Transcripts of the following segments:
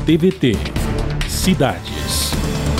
TVT Cidades.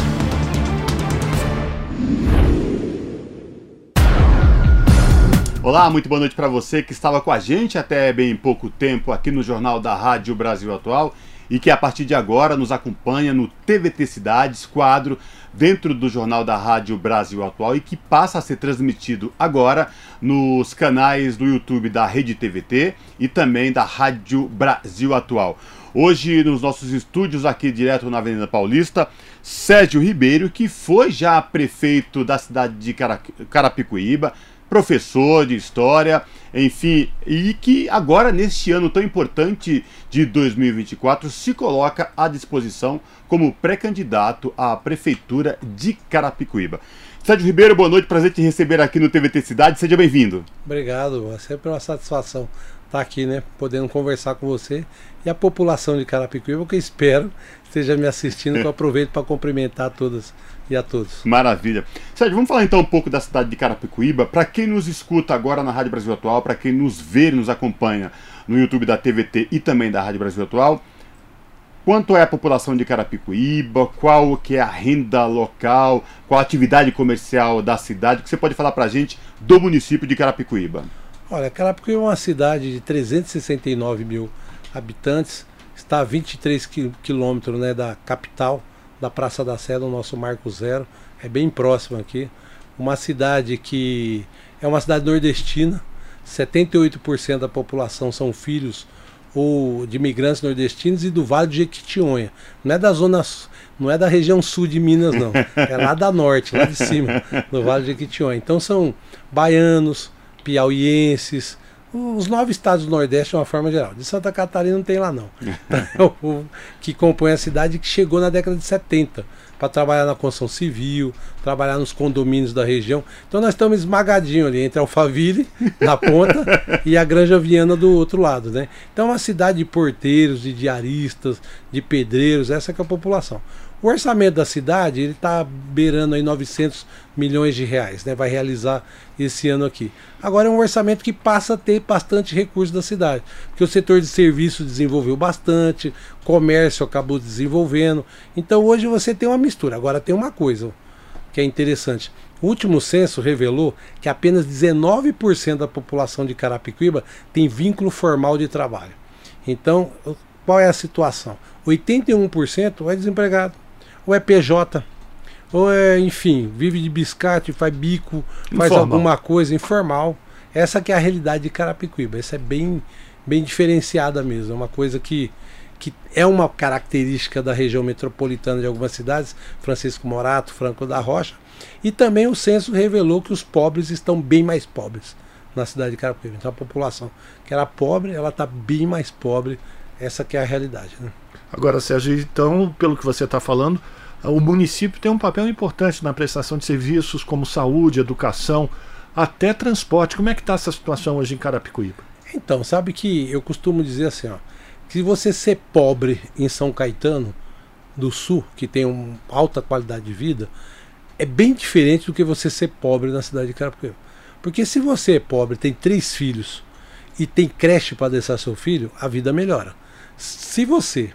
Olá, muito boa noite para você que estava com a gente até bem pouco tempo aqui no Jornal da Rádio Brasil Atual e que a partir de agora nos acompanha no TVT Cidades, quadro dentro do Jornal da Rádio Brasil Atual e que passa a ser transmitido agora nos canais do YouTube da Rede TVT e também da Rádio Brasil Atual. Hoje, nos nossos estúdios aqui direto na Avenida Paulista, Sérgio Ribeiro, que foi já prefeito da cidade de Carapicuíba, professor de história, enfim, e que agora, neste ano tão importante de 2024, se coloca à disposição como pré-candidato à Prefeitura de Carapicuíba. Sérgio Ribeiro, boa noite, prazer te receber aqui no TVT Cidade, seja bem-vindo. Obrigado, é sempre uma satisfação estar aqui, né, podendo conversar com você e a população de Carapicuíba, que eu espero esteja me assistindo, que eu aproveito para cumprimentar a todas e a todos. Maravilha. Sérgio, vamos falar então um pouco da cidade de Carapicuíba. Para quem nos escuta agora na Rádio Brasil Atual, para quem nos vê e nos acompanha no YouTube da TVT e também da Rádio Brasil Atual, quanto é a população de Carapicuíba, qual que é a renda local, qual a atividade comercial da cidade, o que você pode falar para a gente do município de Carapicuíba? Olha, Carapicuíba é uma cidade de 369 mil habitantes, está a 23 quilômetros, né, da capital, da Praça da Sé, do nosso Marco Zero, é bem próximo aqui. Uma cidade que é uma cidade nordestina, 78% da população são filhos ou de imigrantes nordestinos e do Vale do Jequitinhonha. Não é da zona, não é da região sul de Minas, não. É lá da norte, lá de cima, do Vale do Jequitinhonha. Então são baianos, piauienses, os 9 estados do Nordeste de uma forma geral. De Santa Catarina não tem lá não. É o povo que compõe a cidade, que chegou na década de 70 para trabalhar na construção civil, trabalhar nos condomínios da região. Então nós estamos esmagadinhos ali entre Alphaville na ponta e a Granja Viana do outro lado, né? Então é uma cidade de porteiros, de diaristas, de pedreiros, essa que é a população. O orçamento da cidade está beirando aí 900 milhões de reais, né? Vai realizar esse ano aqui. Agora é um orçamento que passa a ter bastante recursos da cidade, porque o setor de serviços desenvolveu bastante, comércio acabou desenvolvendo. Então hoje você tem uma mistura. Agora tem uma coisa que é interessante. O último censo revelou que apenas 19% da população de Carapicuíba tem vínculo formal de trabalho. Então, qual é a situação? 81% é desempregado, ou é PJ, ou é, enfim, vive de biscate, faz bico, faz alguma coisa informal. Essa que é a realidade de Carapicuíba. Essa é bem diferenciada mesmo. É uma coisa que é uma característica da região metropolitana de algumas cidades, Francisco Morato, Franco da Rocha. E também o censo revelou que os pobres estão bem mais pobres na cidade de Carapicuíba. Então a população que era pobre, ela está bem mais pobre. Essa que é a realidade, né? Agora, Sérgio, então, pelo que você está falando, o município tem um papel importante na prestação de serviços como saúde, educação, até transporte. Como é que está essa situação hoje em Carapicuíba? Então, sabe que eu costumo dizer assim, ó, que você ser pobre em São Caetano do Sul, que tem uma alta qualidade de vida, é bem diferente do que você ser pobre na cidade de Carapicuíba. Porque se você é pobre, tem 3 filhos e tem creche para deixar seu filho, a vida melhora. Se você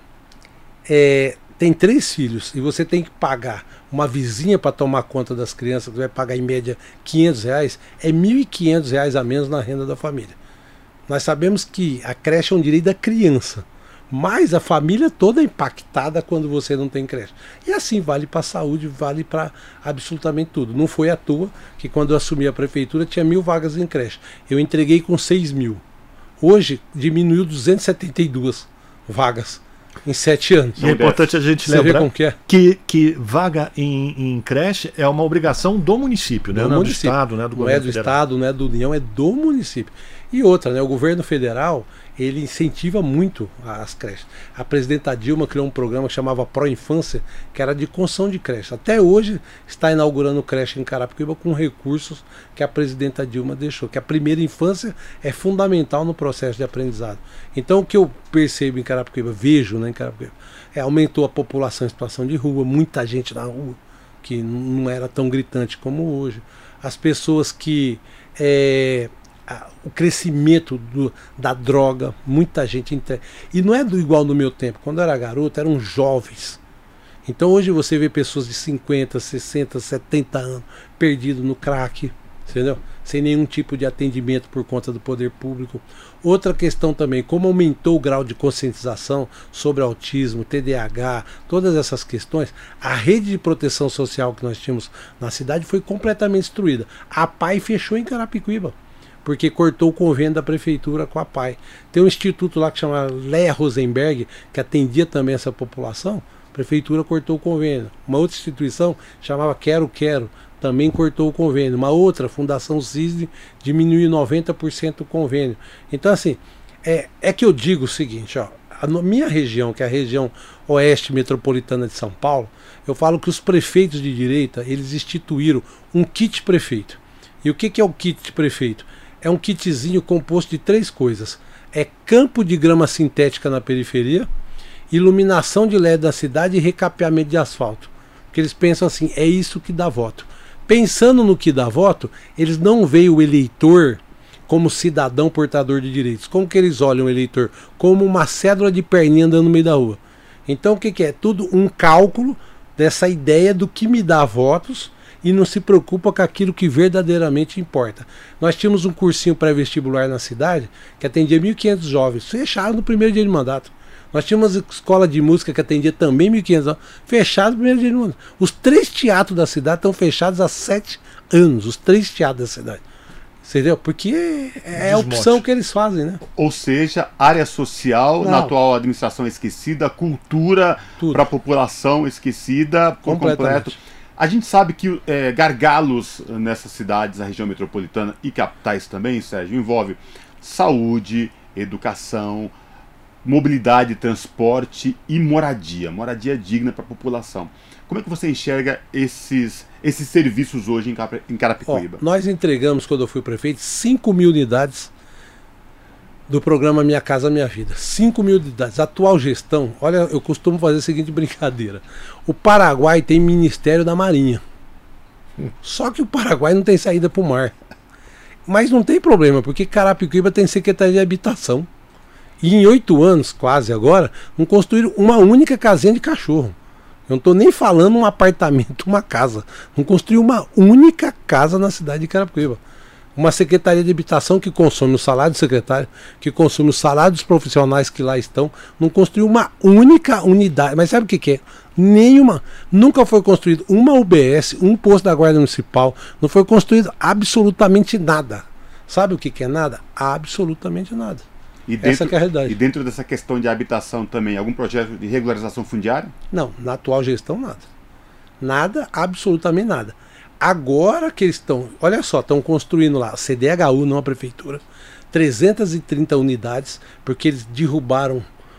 tem 3 filhos e você tem que pagar uma vizinha para tomar conta das crianças, que vai pagar em média R$500, é R$1.500 a menos na renda da família. Nós sabemos que a creche é um direito da criança, mas a família toda é impactada quando você não tem creche. E assim vale para a saúde, vale para absolutamente tudo. Não foi à toa que quando eu assumi a prefeitura tinha 1.000 vagas em creche. Eu entreguei com 6.000. Hoje diminuiu 272 vagas em 7 anos. E é importante a gente lembrar que vaga em creche é uma obrigação do município, né? Não é do Estado, né? Não é do Estado, não é da União, é do município. E outra, né? O governo federal, ele incentiva muito as creches. A presidenta Dilma criou um programa que chamava Pro Infância, que era de construção de creche. Até hoje está inaugurando creche em Carapicuíba com recursos que a presidenta Dilma deixou, que a primeira infância é fundamental no processo de aprendizado. Então o que eu percebo em Carapicuíba, vejo, né, em Carapicuíba, aumentou a população em situação de rua, muita gente na rua, que não era tão gritante como hoje. As pessoas que o crescimento da droga, muita gente... E não é igual no meu tempo. Quando eu era garoto, eram jovens. Então hoje você vê pessoas de 50, 60, 70 anos perdidos no crack, entendeu? Sem nenhum tipo de atendimento por conta do poder público. Outra questão também, como aumentou o grau de conscientização sobre autismo, TDAH, todas essas questões, a rede de proteção social que nós tínhamos na cidade foi completamente destruída. A PAI fechou em Carapicuíba, porque cortou o convênio da prefeitura com a PAI. Tem um instituto lá que chama Leia Rosenberg, que atendia também essa população, a prefeitura cortou o convênio. Uma outra instituição chamava Quero Quero, também cortou o convênio. Uma outra, Fundação CISD, diminuiu 90% o convênio. Então, assim, é que eu digo o seguinte, ó, a minha região, que é a região oeste metropolitana de São Paulo, eu falo que os prefeitos de direita, eles instituíram um kit prefeito. E o que é o kit prefeito? É um kitzinho composto de 3 coisas. É campo de grama sintética na periferia, iluminação de LED da cidade e recapeamento de asfalto. Porque eles pensam assim, é isso que dá voto. Pensando no que dá voto, eles não veem o eleitor como cidadão portador de direitos. Como que eles olham o eleitor? Como uma cédula de perninha andando no meio da rua. Então o que é? Tudo um cálculo dessa ideia do que me dá votos e não se preocupa com aquilo que verdadeiramente importa. Nós tínhamos um cursinho pré-vestibular na cidade que atendia 1.500 jovens. Fecharam no primeiro dia de mandato. Nós tínhamos uma escola de música que atendia também 1.500 anos, fechado no primeiro dia de mandato. Os 3 teatros da cidade estão fechados há 7 anos, os 3 teatros da cidade. Entendeu? Porque é a opção que eles fazem, né? Ou seja, área social, na atual administração esquecida, cultura para a população esquecida por completo. A gente sabe que gargalos nessas cidades, na região metropolitana e capitais também, Sérgio, envolve saúde, educação, mobilidade, transporte e moradia digna para a população. Como é que você enxerga esses serviços hoje em Carapicuíba? Nós entregamos, quando eu fui prefeito, 5.000 unidades do programa Minha Casa Minha Vida. 5.000 unidades. A atual gestão, olha, eu costumo fazer a seguinte brincadeira. O Paraguai tem Ministério da Marinha. Só que o Paraguai não tem saída para o mar. Mas não tem problema, porque Carapicuíba tem Secretaria de Habitação. E em 8 anos, quase agora, não construíram uma única casinha de cachorro. Eu não estou nem falando um apartamento, uma casa. Não construiu uma única casa na cidade de Carapicuíba. Uma secretaria de habitação que consome o salário do secretário, que consome o salário dos profissionais que lá estão, não construiu uma única unidade. Mas sabe o que é? Nenhuma. Nunca foi construído uma UBS, um posto da Guarda Municipal. Não foi construído absolutamente nada. Sabe o que é nada? Absolutamente nada. Essa que é a realidade. E dentro dessa questão de habitação também, algum projeto de regularização fundiária? Não, na atual gestão nada. Nada, absolutamente nada. Agora que eles estão, olha só, estão construindo lá, CDHU, não a prefeitura, 330 unidades, porque eles derrubaram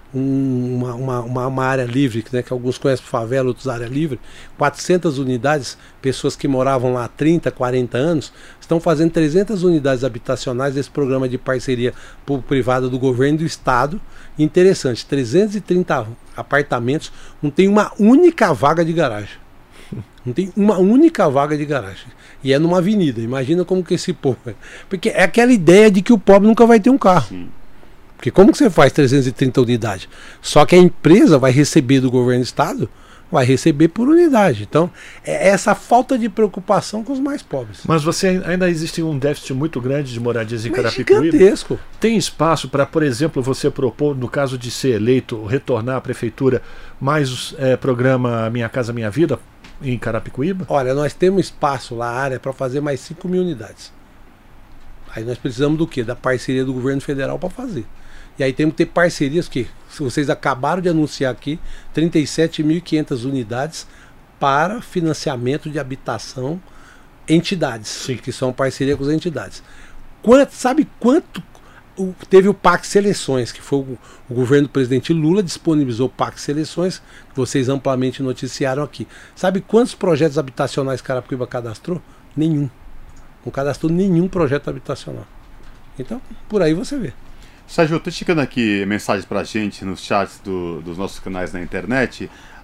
uma área livre, né, que alguns conhecem favela, outros área livre, 400 unidades, pessoas que moravam lá há 30, 40 anos, estão fazendo 300 unidades habitacionais desse programa de parceria público-privada do governo e do estado. Interessante, 330 apartamentos, não tem uma única vaga de garagem. Não tem uma única vaga de garagem. E é numa avenida, imagina como que esse povo é. Porque é aquela ideia de que o pobre nunca vai ter um carro. Sim. Porque como que você faz 330 unidades? Só que a empresa vai receber do governo do estado, vai receber por unidade. Então, é essa falta de preocupação com os mais pobres. Mas você ainda existe um déficit muito grande de moradias em Carapicuíba? Gigantesco. Tem espaço para, por exemplo, você propor, no caso de ser eleito, retornar à prefeitura, mais programa Minha Casa Minha Vida em Carapicuíba? Olha, nós temos espaço lá, área, para fazer mais 5.000 unidades. Aí nós precisamos do quê? Da parceria do governo federal para fazer. E aí temos que ter parcerias que, se vocês acabaram de anunciar aqui, 37.500 unidades para financiamento de habitação entidades. Sim. Que são parceria com as entidades. Sabe quanto teve o PAC Seleções, que foi o governo do presidente Lula disponibilizou o PAC Seleções, que vocês amplamente noticiaram aqui. Sabe quantos projetos habitacionais Carapicuíba cadastrou? Nenhum. Não cadastrou nenhum projeto habitacional. Então, por aí você vê. Sérgio, eu estou chegando aqui mensagens para a gente nos chats dos nossos canais na internet.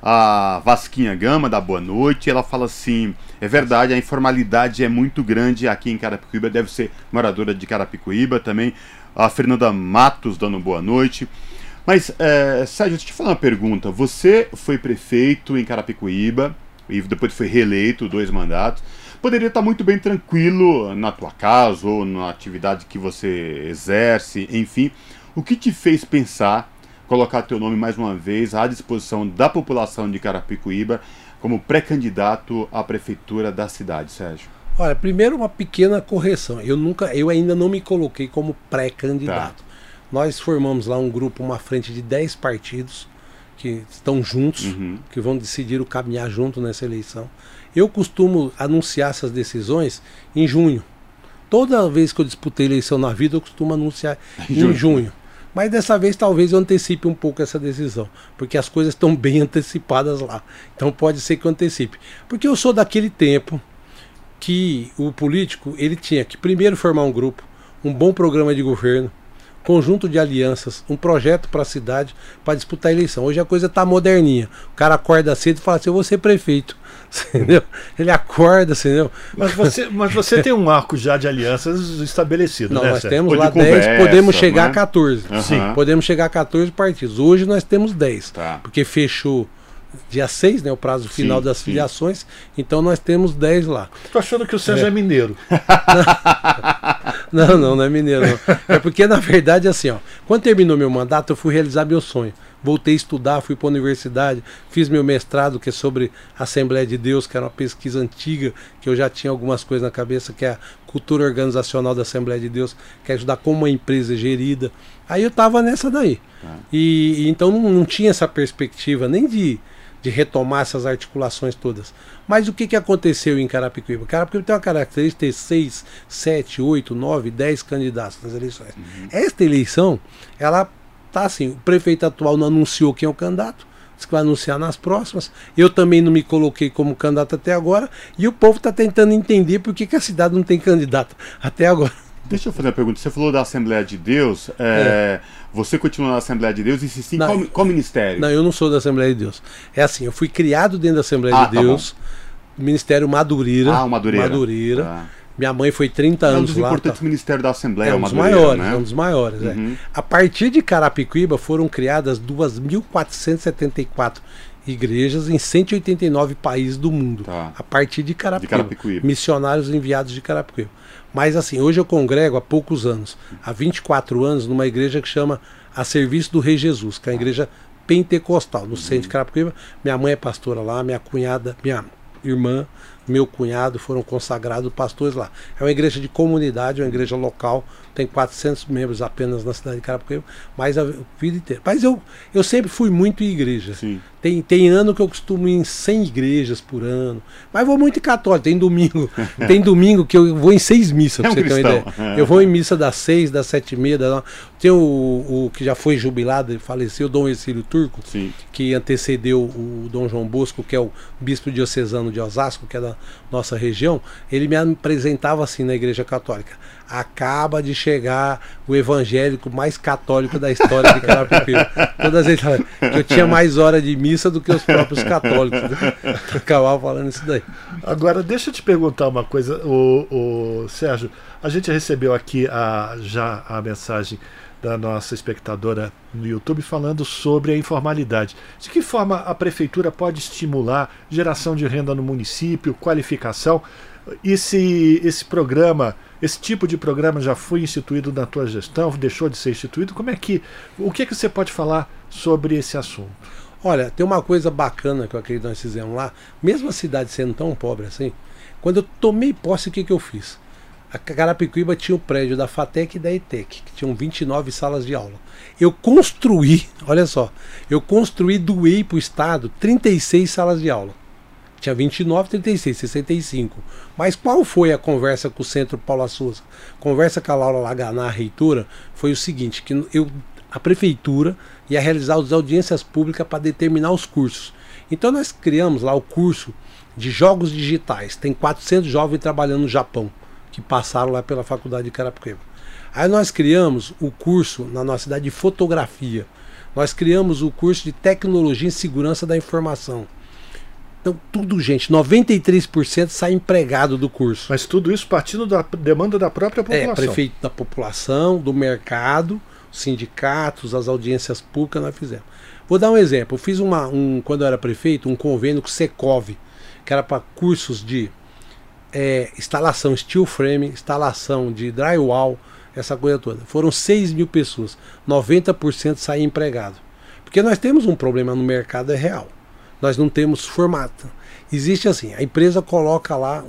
a Vasquinha Gama, da Boa Noite. Ela fala assim: é verdade, a informalidade é muito grande aqui em Carapicuíba, deve ser moradora de Carapicuíba também. A Fernanda Matos dando boa noite. Mas, Sérgio, deixa eu te falar uma pergunta. Você foi prefeito em Carapicuíba e depois foi reeleito 2 mandatos. Poderia estar muito bem tranquilo na tua casa ou na atividade que você exerce, enfim. O que te fez pensar, colocar teu nome mais uma vez à disposição da população de Carapicuíba como pré-candidato à prefeitura da cidade, Sérgio? Olha, primeiro uma pequena correção. Eu ainda não me coloquei como pré-candidato. Tá. Nós formamos lá um grupo, uma frente de 10 partidos que estão juntos, que vão decidir o caminhar junto nessa eleição. Eu costumo anunciar essas decisões em junho. Toda vez que eu disputei eleição na vida, eu costumo anunciar em junho. Mas dessa vez talvez eu antecipe um pouco essa decisão, porque as coisas estão bem antecipadas lá. Então pode ser que eu antecipe. Porque eu sou daquele tempo que o político ele tinha que primeiro formar um grupo, um bom programa de governo, conjunto de alianças, um projeto para a cidade para disputar a eleição. Hoje a coisa está moderninha. O cara acorda cedo e fala assim: eu vou ser prefeito. Entendeu? Ele acorda, entendeu? Mas você tem um arco já de alianças estabelecido, não, né? Nós temos lá 10, podemos chegar a 14. Sim. Podemos chegar a 14 partidos. Hoje nós temos 10. Tá. Porque fechou dia 6, né, o prazo final das filiações, então nós temos 10 lá. Tô achando que o Sérgio é mineiro. Não é mineiro, não. É porque, na verdade, assim, ó, quando terminou meu mandato, eu fui realizar meu sonho. Voltei a estudar, fui para a universidade, fiz meu mestrado, que é sobre Assembleia de Deus, que era uma pesquisa antiga, que eu já tinha algumas coisas na cabeça, que é a cultura organizacional da Assembleia de Deus, que é ajudar como uma empresa é gerida. Aí eu estava nessa daí. E então não tinha essa perspectiva nem de retomar essas articulações todas. Mas o que aconteceu em Carapicuíba? Carapicuíba tem uma característica de ter 6, 7, 8, 9, 10 candidatos nas eleições. Esta eleição, ela tá assim, o prefeito atual não anunciou quem é o candidato, disse que vai anunciar nas próximas. Eu também não me coloquei como candidato até agora, e o povo está tentando entender por que a cidade não tem candidato até agora. Deixa eu fazer uma pergunta. Você falou da Assembleia de Deus. Você continua na Assembleia de Deus e se sim, qual ministério? Não, eu não sou da Assembleia de Deus. É assim, eu fui criado dentro da Assembleia de Deus, Ministério Madureira. Madureira. Tá. Minha mãe foi 30 anos lá. É um dos importantes ministérios da Assembleia, um dos maiores, né? É um dos maiores. A partir de Carapicuíba foram criadas 2.474 igrejas em 189 países do mundo. Tá. A partir de Carapicuíba. Missionários enviados de Carapicuíba. Mas assim, hoje eu congrego há poucos anos, há 24 anos, numa igreja que chama A Serviço do Rei Jesus, que é a igreja pentecostal, no centro de Carapicuíba. Minha mãe é pastora lá, minha cunhada, minha irmã, meu cunhado foram consagrados pastores lá. É uma igreja de comunidade, uma igreja local, tem 400 membros apenas na cidade de Carapicuíba, mas a vida inteira. Mas eu sempre fui muito em igreja. Sim. Tem ano que eu costumo ir em 100 igrejas por ano, mas vou muito em católico. Tem domingo que eu vou em 6 missas, pra você ter uma ideia. Eu vou em missa das 6, das 7h30, das 9. Tem o que já foi jubilado e faleceu, Dom Ercílio Turco, sim, que antecedeu o Dom João Bosco, que é o bispo diocesano de Osasco, que é da nossa região. Ele me apresentava assim na igreja católica: acaba de chegar o evangélico mais católico da história de Carapicuíba. Todas as vezes que eu tinha mais hora de missa do que os próprios católicos. Acabava falando isso daí. Agora, deixa eu te perguntar uma coisa, Sérgio. A gente recebeu aqui já a mensagem da nossa espectadora no YouTube falando sobre a informalidade. De que forma a prefeitura pode estimular geração de renda no município, qualificação? Esse programa, esse tipo de programa já foi instituído na tua gestão, deixou de ser instituído? O que você pode falar sobre esse assunto? Olha, tem uma coisa bacana que eu acredito que nós fizemos lá, mesmo a cidade sendo tão pobre assim, quando eu tomei posse, o que eu fiz? A Carapicuíba tinha o prédio da FATEC e da ETEC, que tinham 29 salas de aula. Eu construí, olha só, doei para o Estado 36 salas de aula. Tinha 29, 36, 65. Mas qual foi a conversa com o Centro Paula Souza? Conversa com a Laura Laganá, a reitora, foi o seguinte, que a prefeitura ia realizar as audiências públicas para determinar os cursos. Então nós criamos lá o curso de jogos digitais. Tem 400 jovens trabalhando no Japão, que passaram lá pela faculdade de Carapicuíba. Aí nós criamos o curso na nossa cidade de fotografia. Nós criamos o curso de Tecnologia em Segurança da Informação. Então, tudo, gente, 93% sai empregado do curso. Mas tudo isso partindo da demanda da própria população. Prefeito da população, do mercado, sindicatos, as audiências públicas, nós fizemos. Vou dar um exemplo. Eu fiz quando eu era prefeito, um convênio com o Secov, que era para cursos de instalação steel frame, instalação de drywall, essa coisa toda. Foram 6 mil pessoas, 90% saem empregado. Porque nós temos um problema no mercado, é real. Nós não temos formato. Existe assim, a empresa coloca lá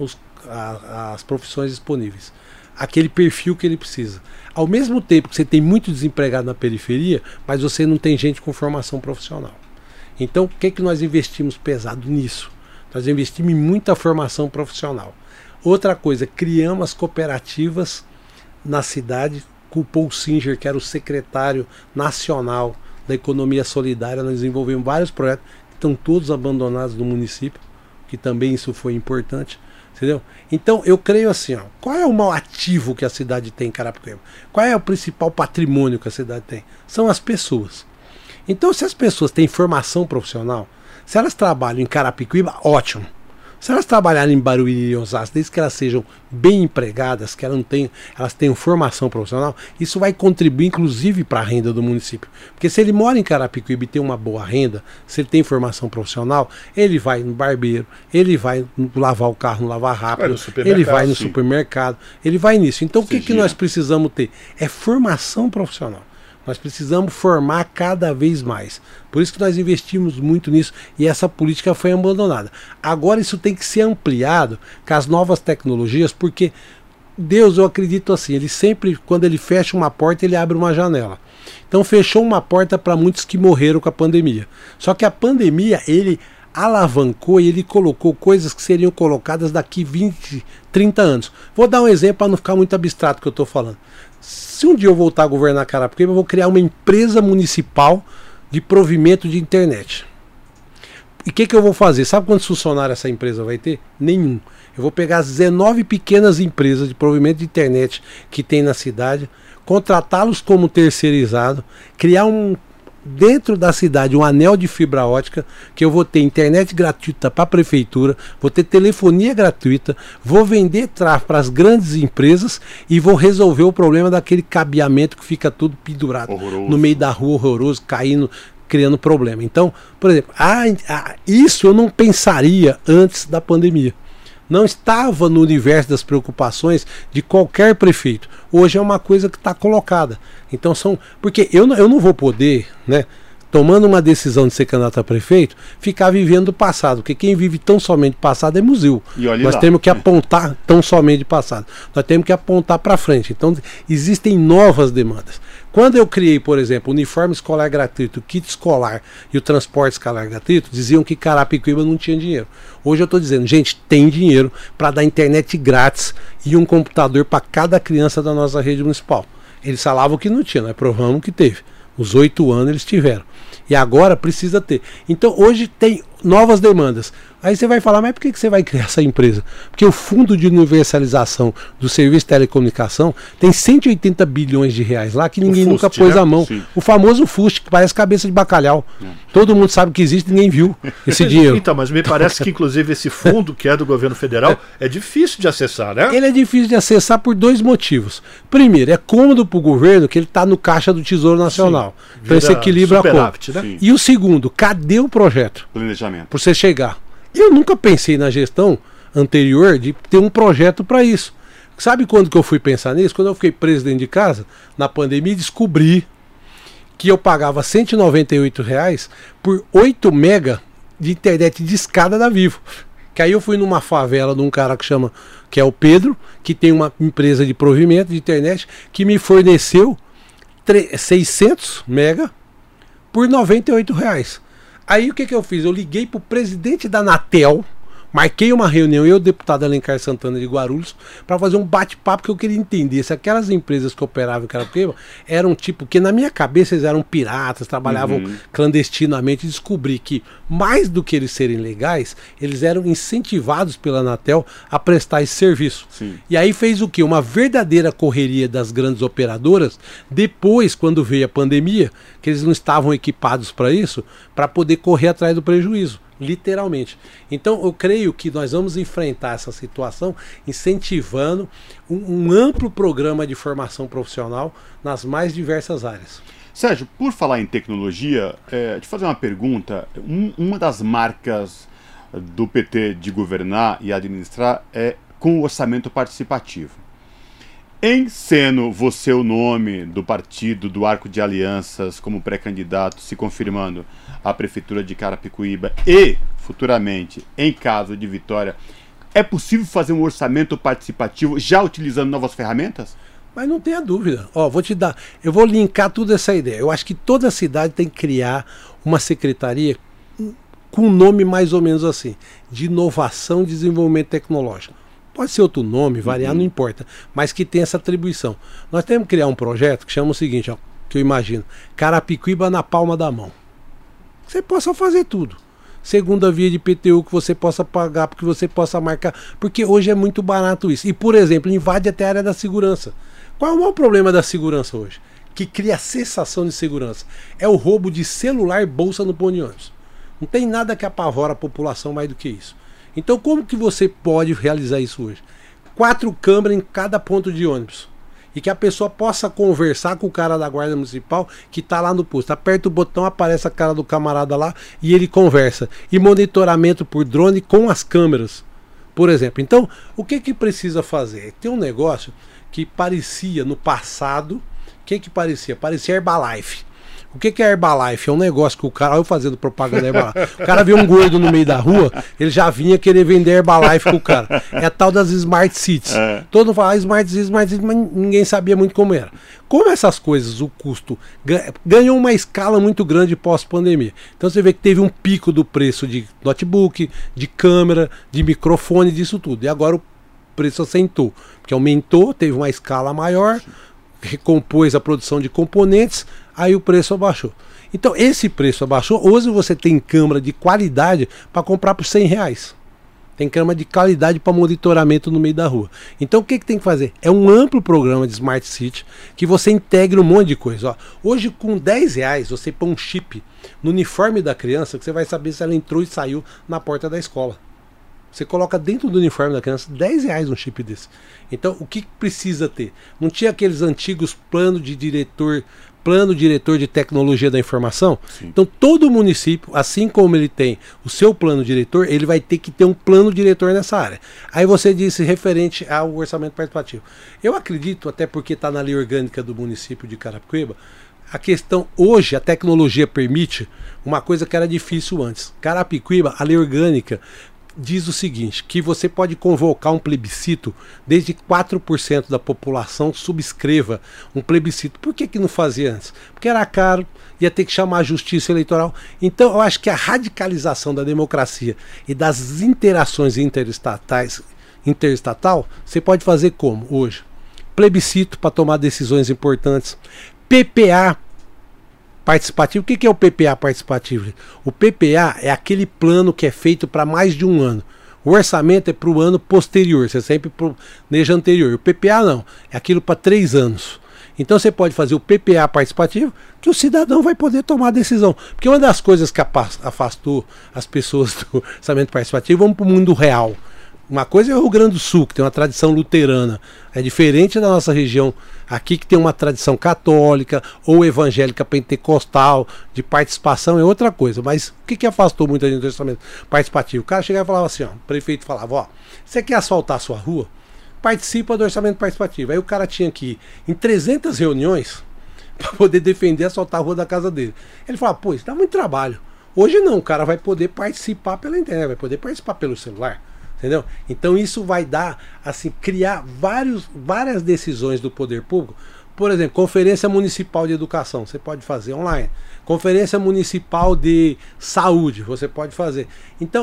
as profissões disponíveis, aquele perfil que ele precisa. Ao mesmo tempo que você tem muito desempregado na periferia, mas você não tem gente com formação profissional. Então, o que nós investimos pesado nisso? Nós investimos em muita formação profissional. Outra coisa, criamos as cooperativas na cidade com o Paul Singer, que era o secretário nacional da economia solidária. Nós desenvolvemos vários projetos que estão todos abandonados no município, que também isso foi importante, entendeu? Então eu creio assim, ó, qual é o maior ativo que a cidade tem em Carapicuíba? Qual é o principal patrimônio que a cidade tem? São as pessoas. Então, se as pessoas têm formação profissional, se elas trabalham em Carapicuíba, ótimo. Se elas trabalharem em Barueri e Osasco, desde que elas sejam bem empregadas, que elas tenham formação profissional, isso vai contribuir inclusive para a renda do município. Porque se ele mora em Carapicuíba e tem uma boa renda, se ele tem formação profissional, ele vai no barbeiro, ele vai lavar o carro no lavar rápido, ele vai no supermercado, ele vai nisso. Então o que nós precisamos ter? É formação profissional. Nós precisamos formar cada vez mais. Por isso que nós investimos muito nisso e essa política foi abandonada. Agora isso tem que ser ampliado com as novas tecnologias, porque Deus, eu acredito assim, ele sempre, quando ele fecha uma porta, ele abre uma janela. Então fechou uma porta para muitos que morreram com a pandemia. Só que a pandemia, ele alavancou e ele colocou coisas que seriam colocadas daqui 20, 30 anos. Vou dar um exemplo para não ficar muito abstrato o que eu estou falando. Se um dia eu voltar a governar Carapicuíba, eu vou criar uma empresa municipal de provimento de internet. E o que eu vou fazer? Sabe quantos funcionários essa empresa vai ter? Nenhum. Eu vou pegar as 19 pequenas empresas de provimento de internet que tem na cidade, contratá-los como terceirizado, criar dentro da cidade um anel de fibra ótica, que eu vou ter internet gratuita para a prefeitura, vou ter telefonia gratuita, vou vender para as grandes empresas e vou resolver o problema daquele cabeamento que fica tudo pendurado no meio da rua, horroroso, caindo, criando problema. Então, por exemplo, isso eu não pensaria antes da pandemia. Não estava no universo das preocupações de qualquer prefeito. Hoje é uma coisa que está colocada. Então porque eu não vou poder, né, tomando uma decisão de ser candidato a prefeito, ficar vivendo o passado. Porque quem vive tão somente passado é museu. Nós temos que apontar tão somente passado. Nós temos que apontar para frente. Então existem novas demandas. Quando eu criei, por exemplo, o uniforme escolar gratuito, o kit escolar e o transporte escolar gratuito, diziam que Carapicuíba não tinha dinheiro. Hoje eu estou dizendo, gente, tem dinheiro para dar internet grátis e um computador para cada criança da nossa rede municipal. Eles falavam que não tinha, nós provamos que teve. Os 8 anos eles tiveram. E agora precisa ter. Então hoje tem novas demandas. Aí você vai falar, mas por que você vai criar essa empresa? Porque o Fundo de Universalização do Serviço de Telecomunicação tem 180 bilhões de reais lá que ninguém nunca pôs a mão. Sim. O famoso FUST, que parece cabeça de bacalhau. Todo mundo sabe que existe, ninguém viu esse dinheiro. Então, mas me parece que inclusive esse fundo, que é do governo federal, é difícil de acessar, né? Ele é difícil de acessar por 2 motivos. Primeiro, é cômodo para o governo que ele está no caixa do Tesouro Nacional. Sim. Então esse equilibra a conta. Né? E o segundo, cadê o projeto? Planejamento. Para você chegar. Eu nunca pensei na gestão anterior de ter um projeto para isso. Sabe quando que eu fui pensar nisso? Quando eu fiquei preso dentro de casa, na pandemia, descobri que eu pagava R$ 198 por 8 mega de internet de escada da Vivo. Que aí eu fui numa favela de um cara que é o Pedro, que tem uma empresa de provimento de internet, que me forneceu 600 mega por R$ 98. Aí o que eu fiz? Eu liguei pro presidente da Anatel, Marquei uma reunião, eu, deputado Alencar Santana de Guarulhos, para fazer um bate-papo que eu queria entender se aquelas empresas que operavam em Carapicuíba eram tipo, que na minha cabeça eles eram piratas, trabalhavam clandestinamente, e descobri que mais do que eles serem legais, eles eram incentivados pela Anatel a prestar esse serviço. Sim. E aí fez o quê? Uma verdadeira correria das grandes operadoras, depois, quando veio a pandemia, que eles não estavam equipados para isso, para poder correr atrás do prejuízo. Literalmente. Então eu creio que nós vamos enfrentar essa situação incentivando um amplo programa de formação profissional nas mais diversas áreas. Sérgio, por falar em tecnologia, te fazer uma pergunta. Uma das marcas do PT de governar e administrar é com o orçamento participativo. Em sendo você o nome do partido do Arco de Alianças como pré-candidato, se confirmando à Prefeitura de Carapicuíba e, futuramente, em caso de vitória, é possível fazer um orçamento participativo já utilizando novas ferramentas? Mas não tenha dúvida. Ó, eu vou linkar toda essa ideia. Eu acho que toda cidade tem que criar uma secretaria com um nome mais ou menos assim, de inovação e desenvolvimento tecnológico. Pode ser outro nome, variar, não importa, mas que tenha essa atribuição. Nós temos que criar um projeto que chama o seguinte, ó, que eu imagino, Carapicuíba na palma da mão. Você possa fazer tudo. Segunda via de IPTU que você possa pagar, porque você possa marcar, porque hoje é muito barato isso. E, por exemplo, invade até a área da segurança. Qual é o maior problema da segurança hoje? Que cria a sensação de segurança. É o roubo de celular e bolsa no ponto de ônibus. Não tem nada que apavora a população mais do que isso. Então como que você pode realizar isso hoje? 4 câmeras em cada ponto de ônibus. E que a pessoa possa conversar com o cara da Guarda Municipal que está lá no posto. Aperta o botão, aparece a cara do camarada lá e ele conversa. E monitoramento por drone com as câmeras, por exemplo. Então, o que precisa fazer? Tem um negócio que parecia no passado. O que parecia? Parecia Herbalife. O que é Herbalife? É um negócio que o cara... Olha eu fazendo propaganda Herbalife. O cara vê um gordo no meio da rua, ele já vinha querer vender Herbalife com o cara. É a tal das Smart Cities. Todo mundo fala Smart Cities, mas ninguém sabia muito como era. Como essas coisas, o custo ganhou uma escala muito grande pós-pandemia. Então você vê que teve um pico do preço de notebook, de câmera, de microfone, disso tudo. E agora o preço assentou, porque aumentou, teve uma escala maior, recompôs a produção de componentes, aí o preço abaixou. Então esse preço abaixou. Hoje você tem câmera de qualidade para comprar por R$100. Tem câmera de qualidade para monitoramento no meio da rua. Então o que tem que fazer? É um amplo programa de Smart City que você integra um monte de coisa. Ó, hoje com R$10 você põe um chip no uniforme da criança que você vai saber se ela entrou e saiu na porta da escola. Você coloca dentro do uniforme da criança R$10 um chip desse. Então o que precisa ter? Não tinha aqueles antigos plano diretor de tecnologia da informação? Sim. Então todo município, assim como ele tem o seu plano diretor, ele vai ter que ter um plano diretor nessa área. Aí você disse referente ao orçamento participativo. Eu acredito, até porque está na lei orgânica do município de Carapicuíba, a questão hoje, a tecnologia permite uma coisa que era difícil antes. Carapicuíba, a lei orgânica diz o seguinte, que você pode convocar um plebiscito desde 4% da população subscreva um plebiscito. Por que não fazia antes? Porque era caro, ia ter que chamar a justiça eleitoral. Então eu acho que a radicalização da democracia e das interações interestatal, você pode fazer como hoje? Plebiscito para tomar decisões importantes, PPA participativo. O que é o PPA participativo? O PPA é aquele plano que é feito para mais de um ano. O orçamento é para o ano posterior, você sempre planeja anterior. O PPA não, é aquilo para 3 anos. Então você pode fazer o PPA participativo, que o cidadão vai poder tomar a decisão. Porque uma das coisas que afastou as pessoas do orçamento participativo, vamos para o mundo real. Uma coisa é o Rio Grande do Sul, que tem uma tradição luterana. É diferente da nossa região aqui, que tem uma tradição católica ou evangélica pentecostal, de participação, é outra coisa. Mas o que afastou muita gente do orçamento participativo? O cara chegava e falava assim, ó, o prefeito falava, ó, você quer asfaltar a sua rua? Participa do orçamento participativo. Aí o cara tinha que ir em 300 reuniões para poder defender asfaltar a rua da casa dele. Ele falava, pô, isso dá muito trabalho. Hoje não, o cara vai poder participar pela internet, vai poder participar pelo celular. Entendeu? Então isso vai dar, assim, criar várias decisões do poder público. Por exemplo, Conferência Municipal de Educação, você pode fazer online. Conferência Municipal de Saúde, você pode fazer. Então,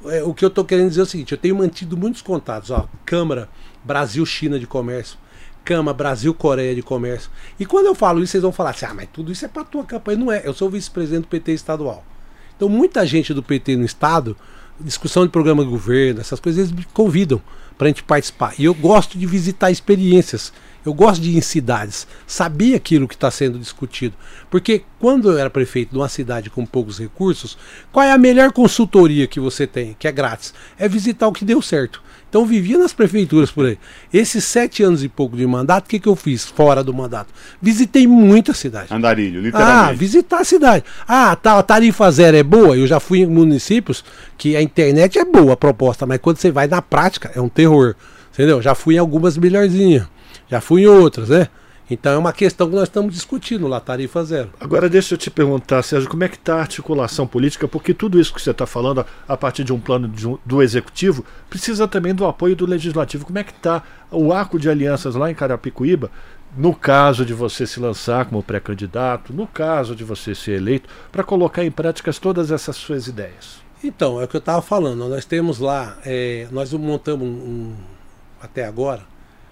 o que eu estou querendo dizer é o seguinte, eu tenho mantido muitos contatos, ó, Câmara Brasil-China de Comércio, Câmara Brasil-Coreia de Comércio. E quando eu falo isso, vocês vão falar assim, mas tudo isso é para tua campanha. Não é, eu sou vice-presidente do PT estadual. Então muita gente do PT no estado, discussão de programa de governo, essas coisas, eles me convidam para a gente participar. E eu gosto de visitar experiências. Eu gosto de ir em cidades, saber aquilo que está sendo discutido. Porque quando eu era prefeito de uma cidade com poucos recursos, qual é a melhor consultoria que você tem, que é grátis? É visitar o que deu certo. Então eu vivia nas prefeituras por aí. Esses 7 anos e pouco de mandato, o que eu fiz fora do mandato? Visitei muita cidade. Andarilho, literalmente. Visitar a cidade. A tarifa zero é boa. Eu já fui em municípios que a internet é boa, a proposta, mas quando você vai na prática, é um terror. Entendeu? Já fui em algumas melhorzinhas. Já fui em outras, né? Então é uma questão que nós estamos discutindo lá, tarifa zero. Agora deixa eu te perguntar, Sérgio, como é que está a articulação política? Porque tudo isso que você está falando a partir de um plano do Executivo precisa também do apoio do Legislativo. Como é que está o arco de alianças lá em Carapicuíba, no caso de você se lançar como pré-candidato, no caso de você ser eleito, para colocar em práticas todas essas suas ideias? Então, é o que eu estava falando. Nós temos lá, nós montamos até agora,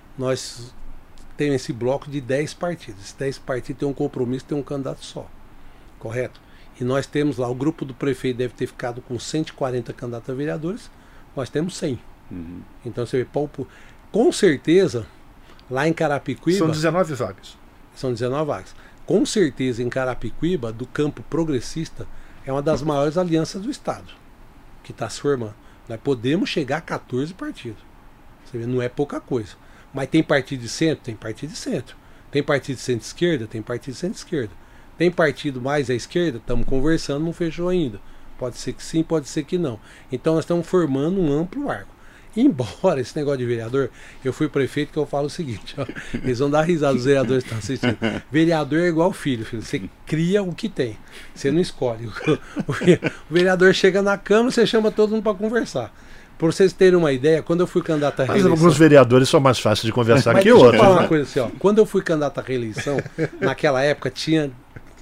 nós temos esse bloco de 10 partidos. Esses 10 partidos têm um compromisso, tem um candidato só. Correto? E nós temos lá, o grupo do prefeito deve ter ficado com 140 candidatos a vereadores, nós temos 100. Uhum. Então você vê, com certeza, lá em Carapicuíba... São 19 vagas. São 19 vagas. Com certeza, em Carapicuíba, do campo progressista, é uma das maiores alianças do Estado, que está se formando. Nós podemos chegar a 14 partidos. Você vê, não é pouca coisa. Mas tem partido de centro? Tem partido de centro. Tem partido de centro-esquerda? Tem partido de centro-esquerda. Tem partido mais à esquerda? Estamos conversando, não fechou ainda. Pode ser que sim, pode ser que não. Então nós estamos formando um amplo arco. Embora esse negócio de vereador, eu fui prefeito, que eu falo o seguinte, ó, eles vão dar risada, os vereadores que estão assistindo. Vereador é igual filho, você cria o que tem, você não escolhe. O vereador chega na Câmara, você chama todo mundo para conversar. Para vocês terem uma ideia, quando eu fui candidato à reeleição... Mas alguns vereadores são mais fáceis de conversar que outros. Deixa eu falar uma coisa assim, ó. Quando eu fui candidato à reeleição, naquela época tinha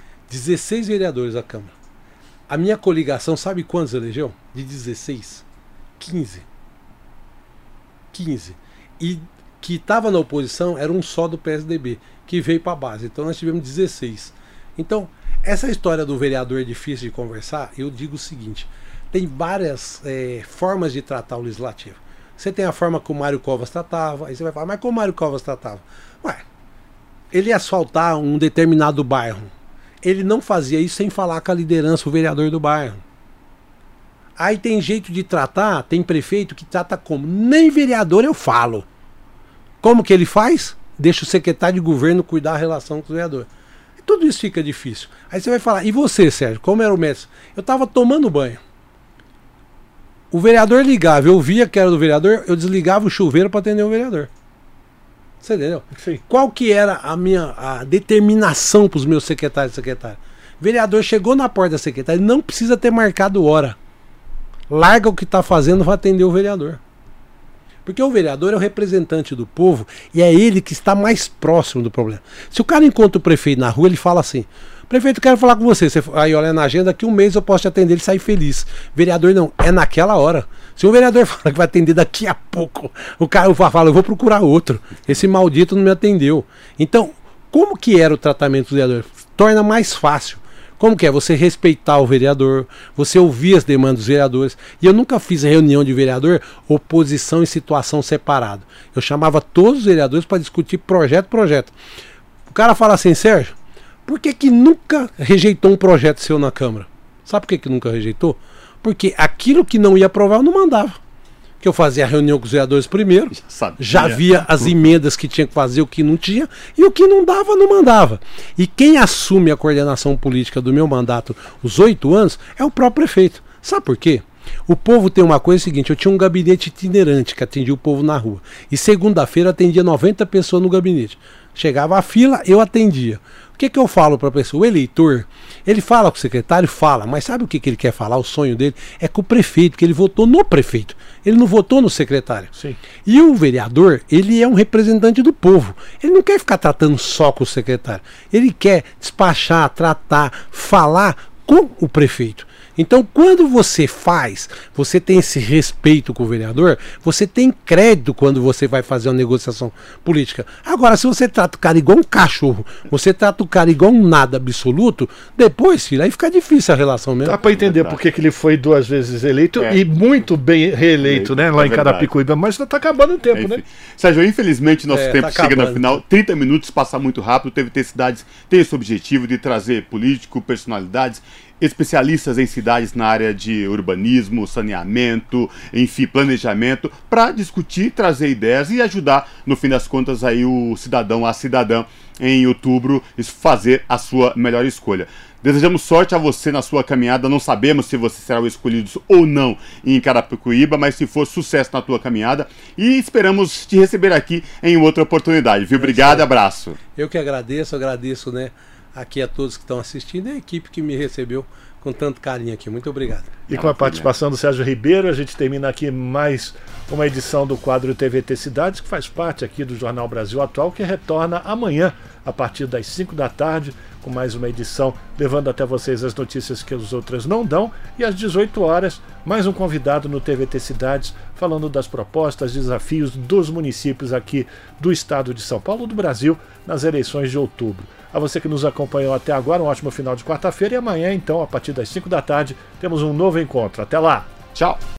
16 vereadores à Câmara. A minha coligação, sabe quantos elegeu? De 16? 15. E que estava na oposição era um só do PSDB, que veio para a base. Então nós tivemos 16. Então, essa história do vereador é difícil de conversar, eu digo o seguinte... Tem várias formas de tratar o legislativo. Você tem a forma que o Mário Covas tratava, aí você vai falar, mas como o Mário Covas tratava? Ué, ele ia asfaltar um determinado bairro. Ele não fazia isso sem falar com a liderança, o vereador do bairro. Aí tem jeito de tratar, tem prefeito que trata como? Nem vereador eu falo. Como que ele faz? Deixa o secretário de governo cuidar da relação com o vereador. Tudo isso fica difícil. Aí você vai falar, e você, Sérgio, como era o médico? Eu estava tomando banho. O vereador ligava, eu via que era do vereador, eu desligava o chuveiro para atender o vereador. Você entendeu? Sim. Qual que era a determinação para os meus secretários e secretárias? O vereador chegou na porta da secretária, não precisa ter marcado hora. Larga o que está fazendo para atender o vereador. Porque o vereador é o representante do povo e é ele que está mais próximo do problema. Se o cara encontra o prefeito na rua, ele fala assim... Prefeito, quero falar com você. Aí olha na agenda, daqui um mês eu posso te atender, ele sai feliz. Vereador não, é naquela hora. Se o vereador fala que vai atender daqui a pouco, o cara fala, eu vou procurar outro. Esse maldito não me atendeu. Então, como que era o tratamento do vereador? Torna mais fácil. Como que é? Você respeitar o vereador, você ouvir as demandas dos vereadores. E eu nunca fiz reunião de vereador, oposição e situação separado. Eu chamava todos os vereadores para discutir projeto. O cara fala assim, Sérgio, por que nunca rejeitou um projeto seu na Câmara? Sabe por que nunca rejeitou? Porque aquilo que não ia aprovar eu não mandava. Que eu fazia a reunião com os vereadores primeiro, já via as emendas que tinha que fazer, o que não tinha, e o que não dava, não mandava. E quem assume a coordenação política do meu mandato, os 8 anos, é o próprio prefeito. Sabe por quê? O povo tem uma coisa seguinte, eu tinha um gabinete itinerante que atendia o povo na rua. E segunda-feira atendia 90 pessoas no gabinete. Chegava a fila, eu atendia. O que eu falo para a pessoa? O eleitor, ele fala com o secretário, fala, mas sabe o que ele quer falar? O sonho dele é com o prefeito, que ele votou no prefeito. Ele não votou no secretário. Sim. E o vereador, ele é um representante do povo. Ele não quer ficar tratando só com o secretário. Ele quer despachar, tratar, falar com o prefeito. Então, quando você faz, você tem esse respeito com o vereador, você tem crédito quando você vai fazer uma negociação política. Agora, se você trata o cara igual um cachorro, você trata o cara igual um nada absoluto, depois, filho, aí fica difícil a relação mesmo. Dá para entender porque que ele foi 2 vezes eleito e muito bem reeleito, né? Lá em Carapicuíba, mas já tá acabando o tempo, né? Sérgio, infelizmente nosso tempo chega no final. 30 minutos passa muito rápido. O TVT Cidades tem esse objetivo de trazer político, personalidades, especialistas em cidades na área de urbanismo, saneamento, enfim, planejamento, para discutir, trazer ideias e ajudar, no fim das contas, aí o cidadão, a cidadã, em outubro, fazer a sua melhor escolha. Desejamos sorte a você na sua caminhada. Não sabemos se você será o escolhido ou não em Carapicuíba, mas se for, sucesso na tua caminhada. E esperamos te receber aqui em outra oportunidade, viu? Obrigado, abraço. Eu que agradeço, né, aqui a todos que estão assistindo e a equipe que me recebeu com tanto carinho aqui. Muito obrigado. E com a participação do Sérgio Ribeiro, a gente termina aqui mais uma edição do quadro TVT Cidades, que faz parte aqui do Jornal Brasil Atual, que retorna amanhã, a partir das 5 da tarde, com mais uma edição, levando até vocês as notícias que as outras não dão. E às 18 horas, mais um convidado no TVT Cidades, falando das propostas, desafios dos municípios aqui do estado de São Paulo, do Brasil, nas eleições de outubro. A você que nos acompanhou até agora, um ótimo final de quarta-feira. E amanhã, então, a partir das 5 da tarde, temos um novo encontro. Até lá! Tchau!